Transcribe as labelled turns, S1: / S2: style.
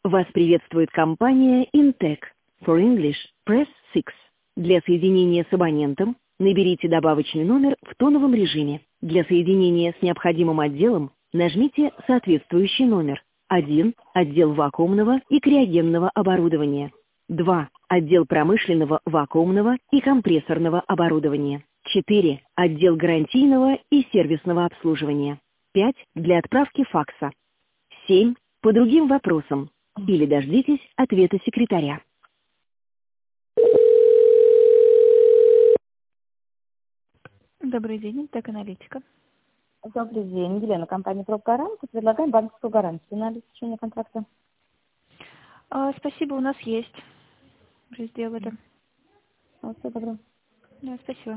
S1: Вас приветствует компания Intec. For English, press 6. Для соединения с абонентом наберите добавочный номер в тоновом режиме. Для соединения с необходимым отделом нажмите соответствующий номер. 1. Отдел вакуумного и криогенного оборудования. 2. Отдел промышленного, вакуумного и компрессорного оборудования. 4. Отдел гарантийного и сервисного обслуживания. 5. Для отправки факса. 7. По другим вопросам. Или дождитесь ответа секретаря.
S2: Добрый день, так аналитика.
S3: Добрый день, Елена, компания «Пробгарант». Предлагаем банковскую гарантию на обеспечение контракта.
S2: Спасибо, у нас есть. Уже сделали.
S3: Всего доброго.
S2: Да, спасибо.